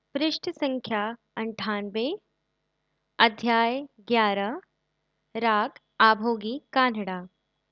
पृष्ठ संख्या 98। अध्याय 11। राग आभोगी कान्हड़ा।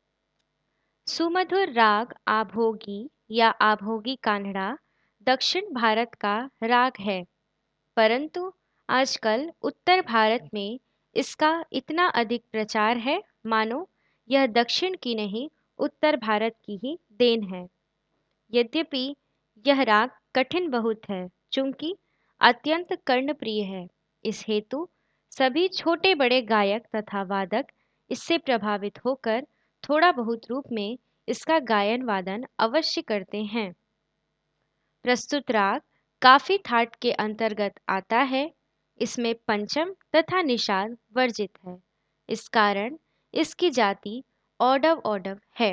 सुमधुर राग आभोगी या आभोगी कान्हड़ा दक्षिण भारत का राग है, परंतु आजकल उत्तर भारत में इसका इतना अधिक प्रचार है मानो यह दक्षिण की नहीं उत्तर भारत की ही देन है। यद्यपि यह राग कठिन बहुत है, चूंकि अत्यंत कर्णप्रिय है। इस हेतु सभी छोटे बड़े गायक तथा वादक इससे प्रभावित होकर थोड़ा बहुत रूप में इसका गायन वादन अवश्य करते हैं। प्रस्तुत राग काफी थाट के अंतर्गत आता है। इसमें पंचम तथा निषाद वर्जित है। इस कारण इसकी जाति औडव औडव है।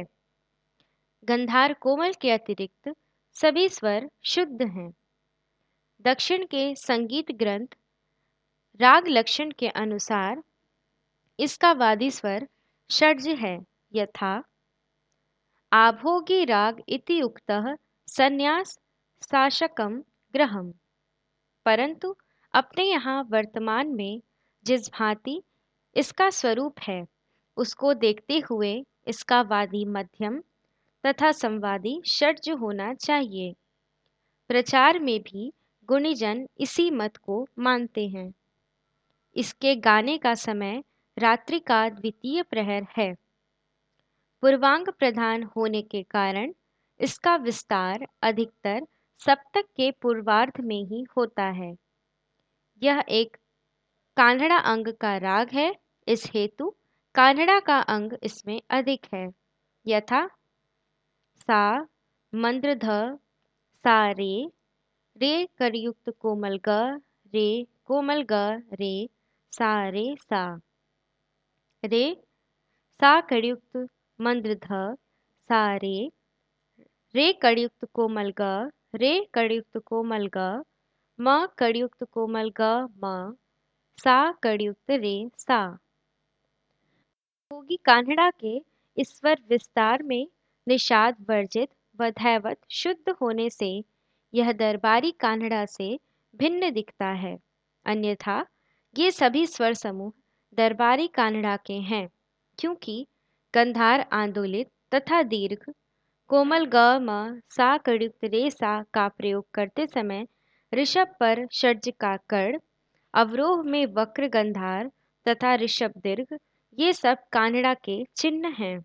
गंधार कोमल के अतिरिक्त सभी स्वर शुद्ध हैं। दक्षिण के संगीत ग्रंथ राग लक्षण के अनुसार इसका वादी स्वर षड्ज है, यथा आभोगी राग इति उक्तः संन्यास शासकम ग्रहम। परंतु अपने यहाँ वर्तमान में जिस भांति इसका स्वरूप है उसको देखते हुए इसका वादी मध्यम तथा संवादी षड्ज होना चाहिए। प्रचार में भी गुणीजन इसी मत को मानते हैं। इसके गाने का समय रात्रि का द्वितीय प्रहर है। पूर्वांग प्रधान होने के कारण इसका विस्तार अधिकतर सप्तक के पूर्वार्ध में ही होता है। यह एक कान्हड़ा अंग का राग है, इस हेतु कान्हड़ा का अंग इसमें अधिक है, यथा सा मंद्रध सा रे करयुक्त कोमल ग रे कोमल ग रे सा रे सा कड़युक्त मंद्रध सा रे कड़युक्त कोमल ग रे कड़युक्त कोमल ग म कड़युक्त कोमल ग म सा कड़युक्त रे सा। भोगी कान्हड़ा के इस स्वर विस्तार में निषाद वर्जित व धैवत शुद्ध होने से यह दरबारी कान्हड़ा से भिन्न दिखता है। अन्यथा ये सभी स्वर समूह दरबारी कान्हड़ा के हैं, क्योंकि गंधार आंदोलित तथा दीर्घ कोमल ग म सा कड़युक्त रे सा का प्रयोग करते समय ऋषभ पर षड्ज का कर्ण, अवरोह में वक्र गंधार तथा ऋषभ दीर्घ, ये सब कान्हड़ा के चिन्ह हैं।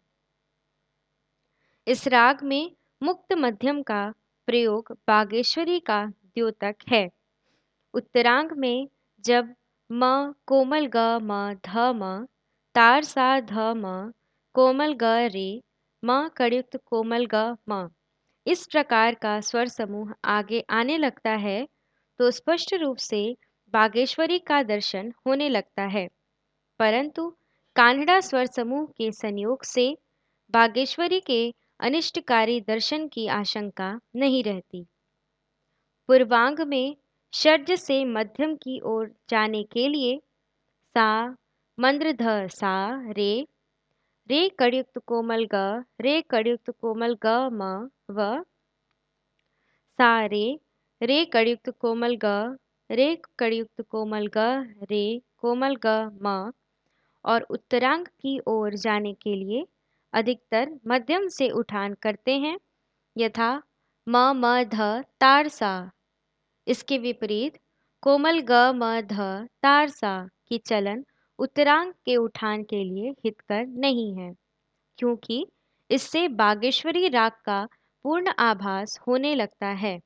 इस राग में मुक्त मध्यम का प्रयोग बागेश्वरी का द्योतक है। उत्तरांग में जब म कोमल ग म ध म तार सा ध म कोमल ग रे म कड़युक्त कोमल ग म इस प्रकार का स्वर समूह आगे आने लगता है तो स्पष्ट रूप से बागेश्वरी का दर्शन होने लगता है, परंतु कान्हड़ा स्वर समूह के संयोग से बागेश्वरी के अनिष्टकारी दर्शन की आशंका नहीं रहती। पूर्वांग में षड्ज से मध्यम की ओर जाने के लिए सा मंद्रध सा रे कड़युक्त कोमल ग रे कड़युक्त कोमल ग म व सा रे कड़युक्त कोमल ग रे कड़युक्त कोमल ग रे कोमल ग म और उत्तरांग की ओर जाने के लिए अधिकतर मध्यम से उठान करते हैं, यथा म ध तार सा। इसके विपरीत कोमल ग म ध तार सा की चलन उत्तरांग के उठान के लिए हितकर नहीं है, क्योंकि इससे बागेश्वरी राग का पूर्ण आभास होने लगता है।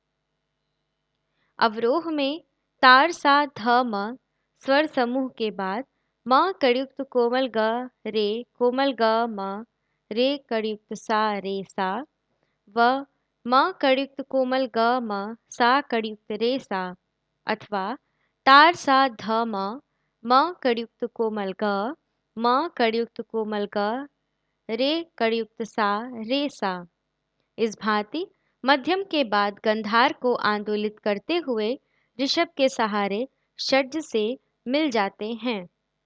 अवरोह में तार सा ध म स्वर समूह के बाद म कड़युक्त कोमल ग रे कोमल ग म रे कड़युक्त सा व म कड़युक्त कोमल ग म सा कड़युक्त रे सा, अथवा तार सा ध म कड़युक्त कोमल ग म कड़युक्त कोमल ग रे कड़युक्त सा रे सा। इस भांति मध्यम के बाद गंधार को आंदोलित करते हुए ऋषभ के सहारे षड्ज से मिल जाते हैं।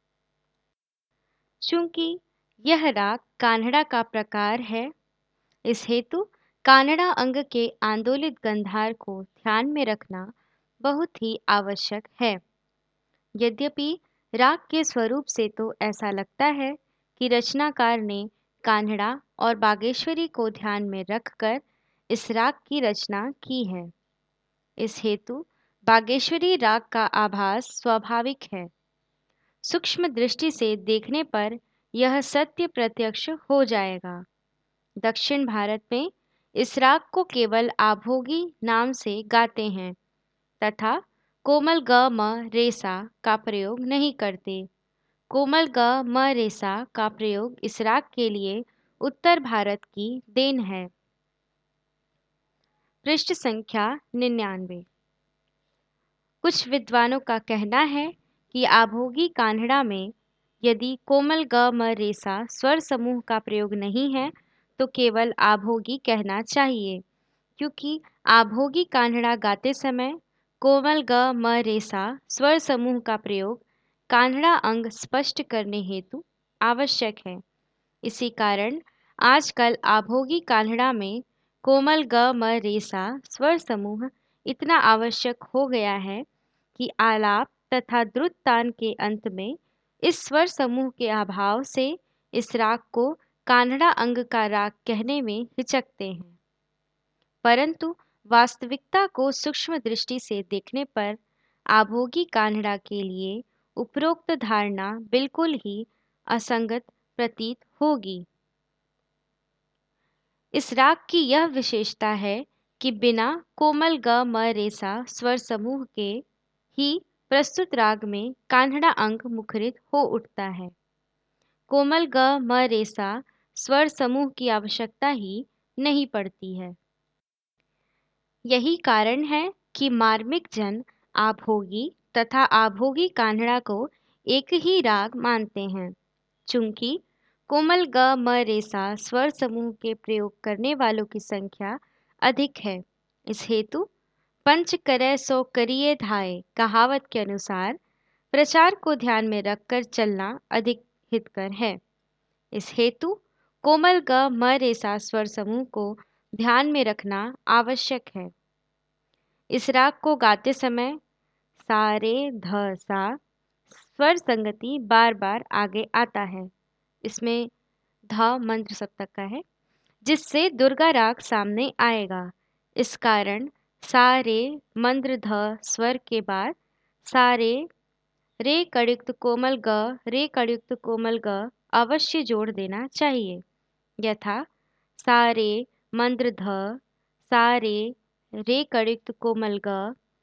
चूंकि यह राग कान्हड़ा का प्रकार है, इस हेतु कान्हड़ा अंग के आंदोलित गंधार को ध्यान में रखना बहुत ही आवश्यक है। यद्यपि राग के स्वरूप से तो ऐसा लगता है कि रचनाकार ने कान्हड़ा और बागेश्वरी को ध्यान में रखकर इस राग की रचना की है। इस हेतु बागेश्वरी राग का आभास स्वाभाविक है। सूक्ष्म दृष्टि से देखने पर यह सत्य प्रत्यक्ष हो जाएगा। दक्षिण भारत में इस राग को केवल आभोगी नाम से गाते हैं तथा कोमल ग म रेसा का प्रयोग नहीं करते। कोमल ग म रेसा का प्रयोग इस राग के लिए उत्तर भारत की देन है। पृष्ठ संख्या 99। कुछ विद्वानों का कहना है कि आभोगी कान्हड़ा में यदि कोमल ग म रेसा स्वर समूह का प्रयोग नहीं है तो केवल आभोगी कहना चाहिए, क्योंकि आभोगी कान्हड़ा गाते समय कोमल ग म रेसा स्वर समूह का प्रयोग कान्हड़ा अंग स्पष्ट करने हेतु आवश्यक है। इसी कारण आजकल आभोगी कान्हड़ा में कोमल ग म रेसा स्वर समूह इतना आवश्यक हो गया है कि आलाप तथा द्रुत तान के अंत में इस स्वर समूह के अभाव से इस राग को कान्हड़ा अंग का राग कहने में हिचकते हैं। परंतु वास्तविकता को सूक्ष्म दृष्टि से देखने पर आभोगी कान्हड़ा के लिए उपरोक्त धारणा बिल्कुल ही असंगत प्रतीत होगी। इस राग की यह विशेषता है कि बिना कोमल ग म रेसा स्वर समूह के ही प्रस्तुत राग में कान्हड़ा अंग मुखरित हो उठता है। कोमल ग म रेसा स्वर समूह की आवश्यकता ही नहीं पड़ती है। यही कारण है कि मार्मिक जन आभोगी तथा आभोगी कान्हड़ा को एक ही राग मानते हैं। चूंकि कोमल ग म रेसा स्वर समूह के प्रयोग करने वालों की संख्या अधिक है, इस हेतु पंच करे सो करिए धाये कहावत के अनुसार प्रचार को ध्यान में रखकर चलना अधिक हितकर है। इस हेतु कोमल ग म रेसा स्वर समूह को ध्यान में रखना आवश्यक है। इस राग को गाते समय सा रे ध सा स्वर संगति बार बार आगे आता है। इसमें ध मंत्र सप्तक का है, जिससे दुर्गा राग सामने आएगा। इस कारण सा रे मंद्र ध स्वर के बाद सा रे कड़युक्त कोमल ग रे कड़युक्त कोमल ग अवश्य जोड़ देना चाहिए। यथा सा रे मंद्र ध सा रे कड़युक्त कोमल ग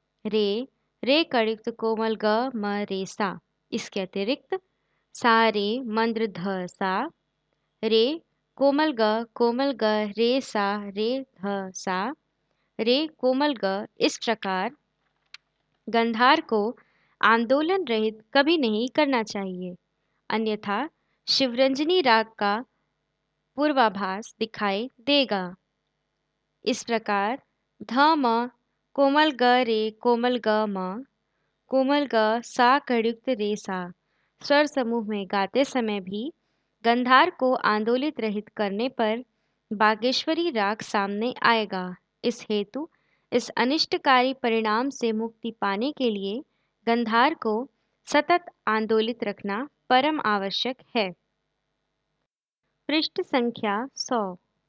रे कड़युक्त कोमल ग म रे सा। इसके अतिरिक्त सा रे मंद्र ध सा रे कोमल ग रे सा रे ध सा रे कोमल ग, इस प्रकार गंधार को आंदोलन रहित कभी नहीं करना चाहिए, अन्यथा शिवरंजनी राग का पूर्वाभास दिखाई देगा। इस प्रकार ध म कोमल ग रे कोमल ग म कोमल ग सा कड़युक्त रे सा स्वर समूह में गाते समय भी गंधार को आंदोलित रहित करने पर बागेश्वरी राग सामने आएगा। इस हेतु इस अनिष्टकारी परिणाम से मुक्ति पाने के लिए गंधार को सतत आंदोलित रखना परम आवश्यक है। पृष्ठ संख्या 100।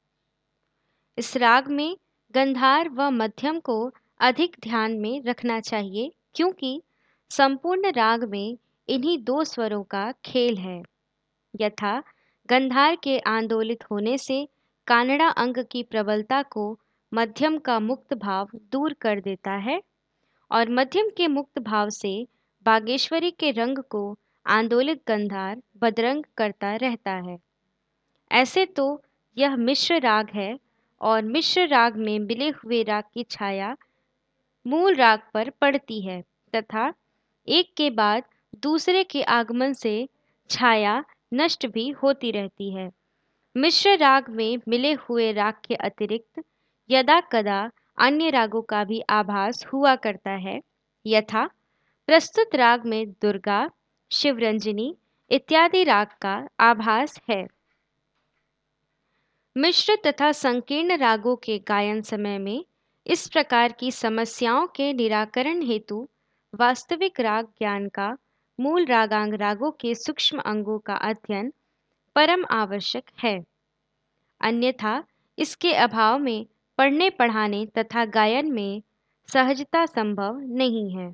इस राग में गंधार व मध्यम को अधिक ध्यान में रखना चाहिए, क्योंकि संपूर्ण राग में इन्हीं दो स्वरों का खेल है। यथा गंधार के आंदोलित होने से कानड़ा अंग की प्रबलता को मध्यम का मुक्त भाव दूर कर देता है और मध्यम के मुक्त भाव से बागेश्वरी के रंग को आंदोलित गंधार बदरंग करता रहता है। ऐसे तो यह मिश्र राग है और मिश्र राग में मिले हुए राग की छाया मूल राग पर पड़ती है तथा एक के बाद दूसरे के आगमन से छाया नष्ट भी होती रहती है। मिश्र राग में मिले हुए राग के अतिरिक्त यदा कदा अन्य रागों का भी आभास हुआ करता है। यथा प्रस्तुत राग में दुर्गा, शिवरंजनी इत्यादि राग का आभास है। मिश्र तथा संकीर्ण रागों के गायन समय में इस प्रकार की समस्याओं के निराकरण हेतु वास्तविक राग ज्ञान का मूल रागांग रागों के सूक्ष्म अंगों का अध्ययन परम आवश्यक है। अन्यथा इसके अभाव में पढ़ने पढ़ाने तथा गायन में सहजता संभव नहीं है।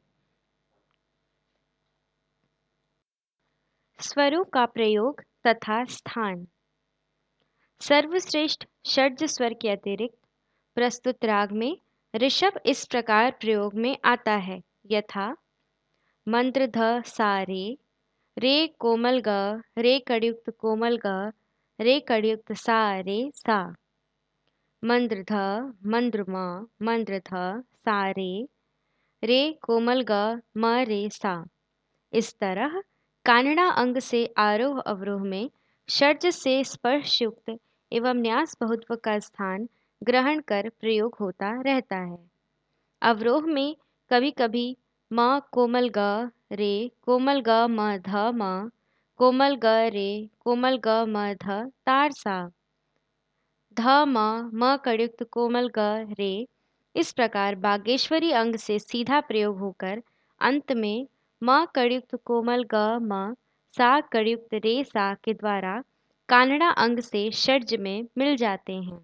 स्वरों का प्रयोग तथा स्थान। सर्वश्रेष्ठ षड्ज स्वर के अतिरिक्त प्रस्तुत राग में ऋषभ इस प्रकार प्रयोग में आता है यथा मंद्र ध सा रे कोमल ग, रे कड़युक्त कोमल ग, रे कड़युक्त सा रे सा, मंद्र ध, मंद्र म, मंद्र ध सा रे कोमल ग म रे सा। इस तरह कानड़ा अंग से आरोह अवरोह में षड्ज से स्पर्श युक्त एवं न्यास बहुत्व का स्थान ग्रहण कर प्रयोग होता रहता है। अवरोह में कभी कभी म कोमल ग रे कोमल ग म ध म कोमल ग रे कोमल ग म ध तार सा, ध म कड़युक्त कोमल ग रे। इस प्रकार बागेश्वरी अंग से सीधा प्रयोग होकर अंत में म कड़युक्त कोमल ग म सा कड़युक्त रे सा के द्वारा कानड़ा अंग से षड्ज में मिल जाते हैं।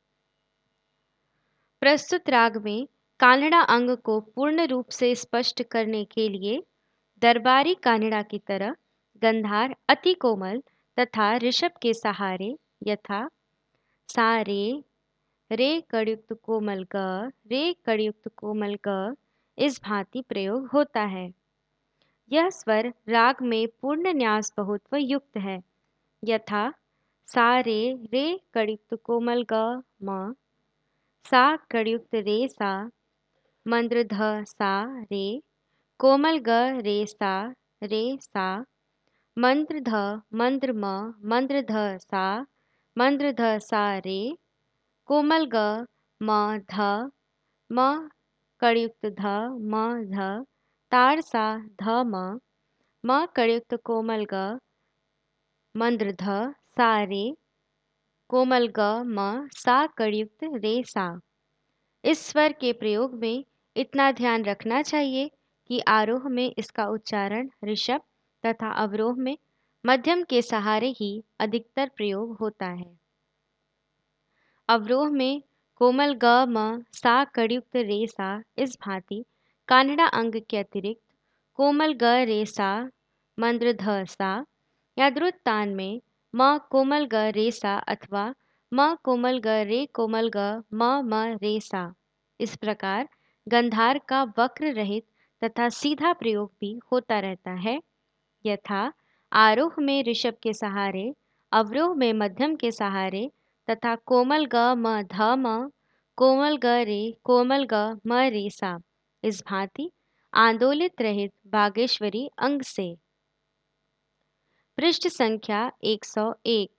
प्रस्तुत राग में कानड़ा अंग को पूर्ण रूप से स्पष्ट करने के लिए दरबारी कानड़ा की तरह गंधार अति कोमल तथा ऋषभ के सहारे यथा सा रे कड़युक्त कोमल ग, रे कड़युक्त कोमल ग इस भांति प्रयोग होता है। यह स्वर राग में पूर्ण न्यास बहुत्व युक्त है यथा सा रे कड़युक्त कोमल ग म, सा कड़युक्त रे सा, मंद्र ध सा रे कोमल ग रे सा, मंद्र ध मंद्र म, मंद्र ध सा, मंद्र ध सा रे कोमल ग म ध म कड़युक्त ध म ध तार सा ध म कड़युक्त कोमल ग मंद्र ध सा रे कोमल ग म सा कड़युक्त रे सा। इस स्वर के प्रयोग में इतना ध्यान रखना चाहिए कि आरोह में इसका उच्चारण ऋषभ तथा अवरोह में मध्यम के सहारे ही अधिकतर प्रयोग होता है। अवरोह में कोमल ग म सा कड़युक्त रे सा इस भांति कानड़ा अंग के अतिरिक्त कोमल ग रे सा, मंद्र ध सा या द्रुत तान में म कोमल ग रे सा अथवा म कोमल ग रे कोमल ग म रे सा। इस प्रकार गंधार का वक्र रहित तथा सीधा प्रयोग भी होता रहता है यथा आरोह में ऋषभ के सहारे, अवरोह में मध्यम के सहारे तथा कोमल ग म ध म, कोमल ग रे कोमल ग म रे सा इस भांति आंदोलित रहित बागेश्वरी अंग से। पृष्ठ संख्या 101।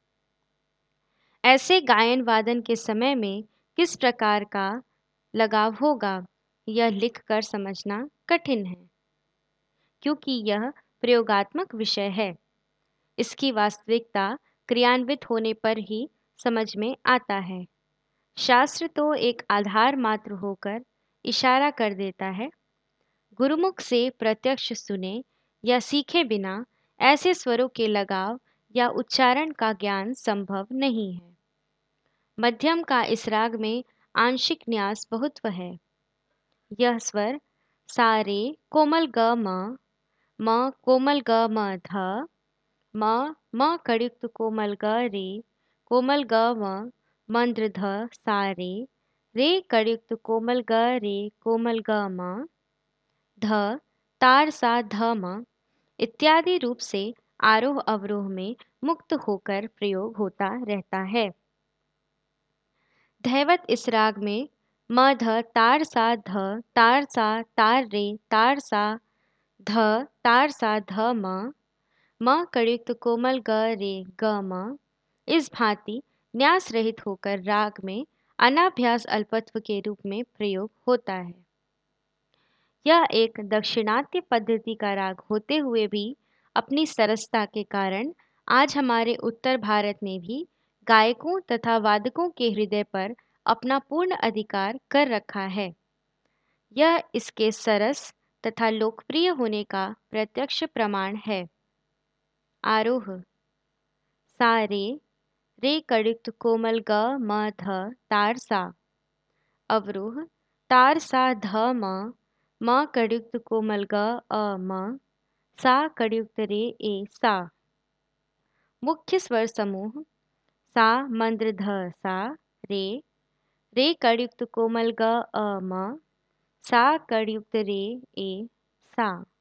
ऐसे गायन वादन के समय में किस प्रकार का लगाव होगा यह लिखकर समझना कठिन है क्योंकि यह प्रयोगात्मक विषय है। इसकी वास्तविकता क्रियान्वित होने पर ही समझ में आता है। शास्त्र तो एक आधार मात्र होकर इशारा कर देता है। गुरुमुख से प्रत्यक्ष सुने या सीखे बिना ऐसे स्वरों के लगाव या उच्चारण का ज्ञान संभव नहीं है। मध्यम का इस राग में आंशिक न्यास बहुत्व है। यह स्वर सा रे कोमल ग म कोमल ग म ध म कड़युक्त कोमल ग रे कोमल ग म, मंद्र ध सा रे कड़युक्त कोमल ग रे कोमल ग म, ध तार सा ध म इत्यादि रूप से आरोह अवरोह में मुक्त होकर प्रयोग होता रहता है। धैवत इस राग में म ध तार सा ध तार सा तार रे तार सा ध तार सा ध म कड़युक्त कोमल ग रे ग म इस भांति न्यास रहित होकर राग में अनाभ्यास अल्पत्व के रूप में प्रयोग होता है। यह एक दक्षिणात्य पद्धति का राग होते हुए भी अपनी सरसता के कारण आज हमारे उत्तर भारत में भी गायकों तथा वादकों के हृदय पर अपना पूर्ण अधिकार कर रखा है। यह इसके सरस तथा लोकप्रिय होने का प्रत्यक्ष प्रमाण है। आरोह सा रे कड़ित कोमल ग म ध तार सा। अवरोह तार सा ध म कड़ित कोमल ग अ म सा कड़ियुक्त रे ए सा। मुख्य स्वर समूह सा मंद्र ध सा रे कड़युक्त कोमल ग अ म सा कड़युक्त रे ए सा।